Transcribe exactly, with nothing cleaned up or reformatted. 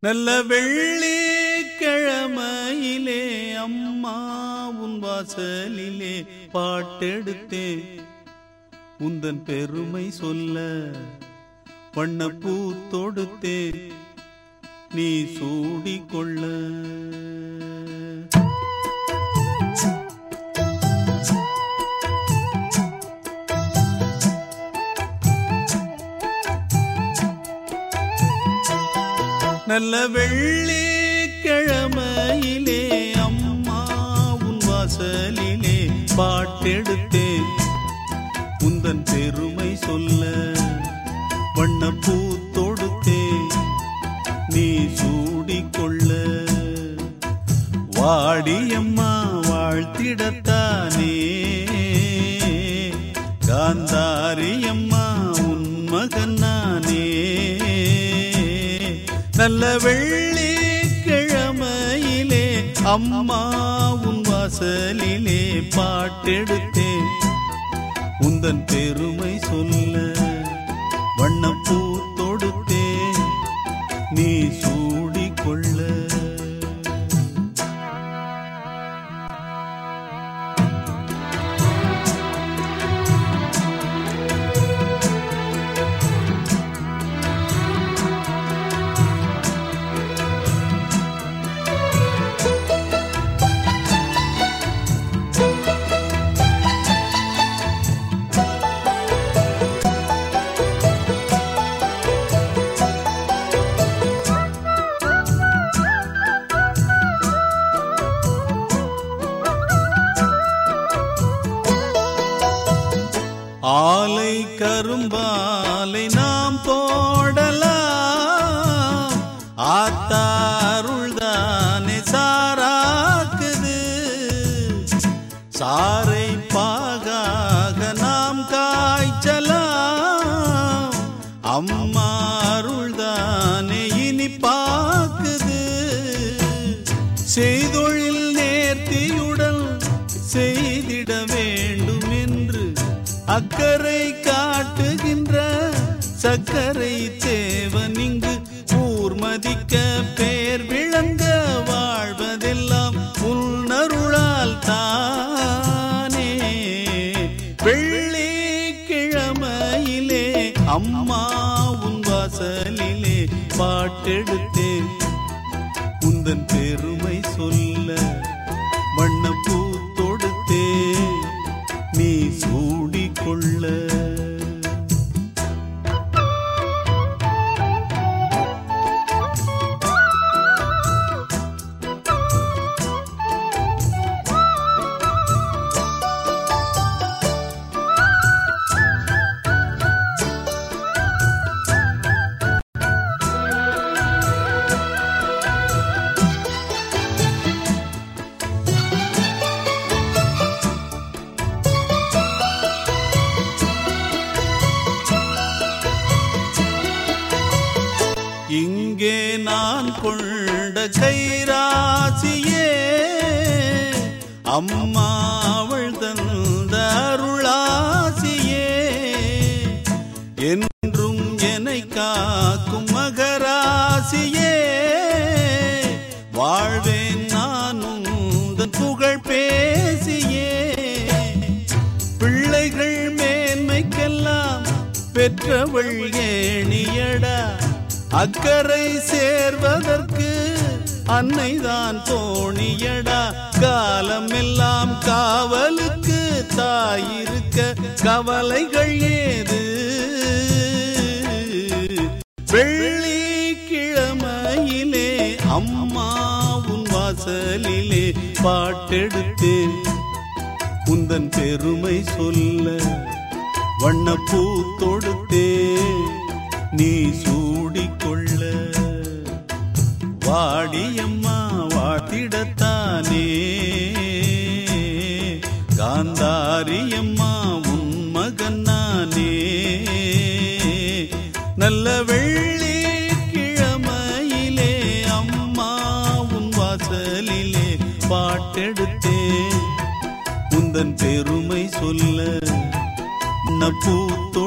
நல்ல வெள்ளிக்கிழமையிலே அம்மா உன் வாசலிலே பாட்டெடுத்தேன் உந்தன் பெருமை சொல்ல வண்ணப்பூ தொடுத்தேன் நீ சூடிக்கொள்ள. நல்ல வெள்ளிக்கிழமையிலே அம்மா உன் வாசலிலே பாட்டெடுத்தேன் உந்தன் பெருமை சொல்ல வண்ணப்பூ தொடுத்தேன் நீ சூடிக்கொள்ள. வாடியம்மா வாழ்த்திடத்தானே காந்தாரியம்மா உன் மகன் நானே. நல்ல வெள்ளிக்கிழமையிலே அம்மா உன் வாசலிலே பாட்டெடுத்தேன் உந்தன் பெருமை சொல்ல வண்ணப்பூ தொடுத்தேன் நீ சூடிக்கொள்ள. ஆலை கரும்பாலை நாம் போடலாம் ஆத்தாருள்தானே சாராக்குது. சாரை பாகாக நாம் காய்ச்சலாம் அம்மா அருள்தானே இனிப்பாக்குது. செய்தொழில் நேர்த்தியுடன் செய்திட வேண்டும் என்று அக்கறை காட்டுகின்ற சக்கரை தேவன் இங்கு ஊர்மதிக்க பேர் விளங்க வாழ்வதெல்லாம் உன்னருளால் தானே. வெள்ளிக்கிழமையிலே அம்மா உன் வாசலிலே பாட்டெடுத்தேன் உந்தன் பெருமை சொல்ல வண்ணப்பூ தொடுத்தேன் நீ சூடிக்கொள்ள. இங்கே நான் கொண்ட கைராசியே அம்மா அவள் தந்த அருளாசியே என்றும் என்னை காக்கும் மகராசியே. வாழ்வேன் நானும் உந்தன் புகழ் பேசியே. பிள்ளைகள் மேன்மைக்கெல்லாம் பெற்றவள் ஏணியடா அக்கறை சேர்வதற்கு அன்னைதான் தோணியடா. காலம் எல்லாம் காவலுக்கு தாயிருக்க கவலைகள் ஏது. வெள்ளிக்கிழமையிலே அம்மா உன் வாசலிலே பாட்டெடுத்தேன் உந்தன் பெருமை சொல்ல வண்ணப்பூ தொடுத்தேன் நீ சூடிக்கொள்ள. வாடியம்மா வாழ்த்திடத்தானே காந்தாரியம்மா உன் மகன் நானே. நல்ல வெள்ளிக்கிழமையிலே அம்மா உன் வாசலிலே பாட்டெடுத்தேன் உந்தன் பெருமை சொல்ல நப்பூ